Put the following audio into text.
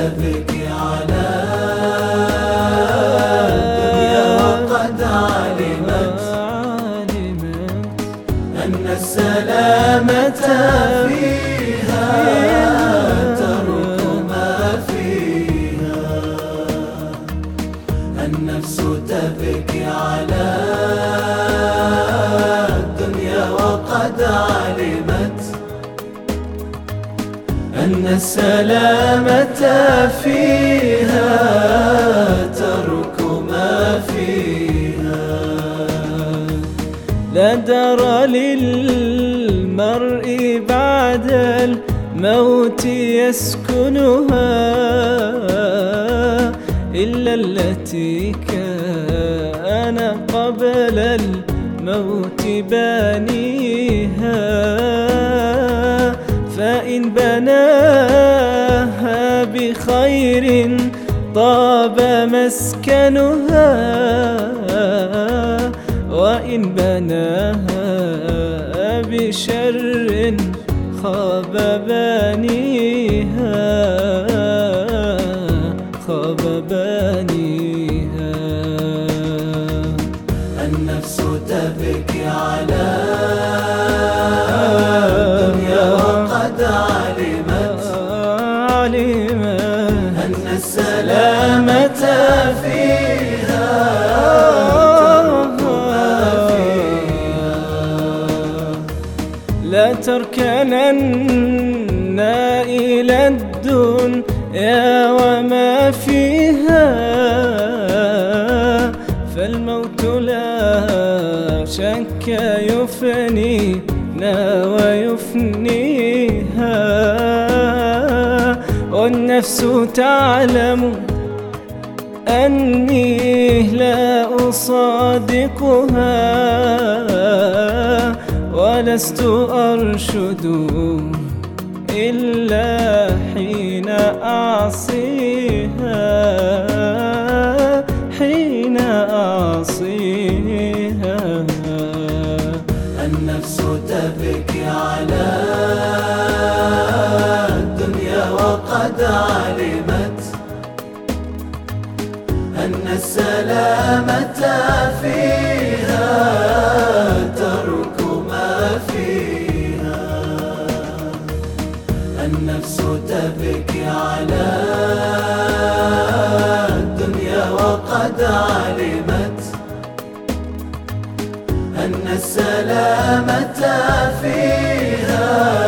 تبكي على الدنيا وقد علمت أن السلامة فيها ترك ما فيها. النفس تبكي على الدنيا وقد علمت أن السلامة فيها ترك ما فيها. لا دار للمرء بعد الموت يسكنها إلا التي كان قبل الموت بانيها. فإن بناها بخير طاب مسكنها، وإن بناها بشر خاب بانيها، خاب بانيها. النفس تبكي على الدنيا وقد علمت أن السلامة فيها ترك ما فيها. لا تركنن إلى الدنيا وما فيها، فالموت لا شك يفنينا ويفنيها. والنفس تعلم أني لا أصادقها، ولست أرشد إلا حين أعصيها، حين أعصيها. النفس تبكي على الدنيا وقد علمت أن السلامة فيها ترك ما فيها. النفس تبكي على الدنيا وقد علمت أن السلامة فيها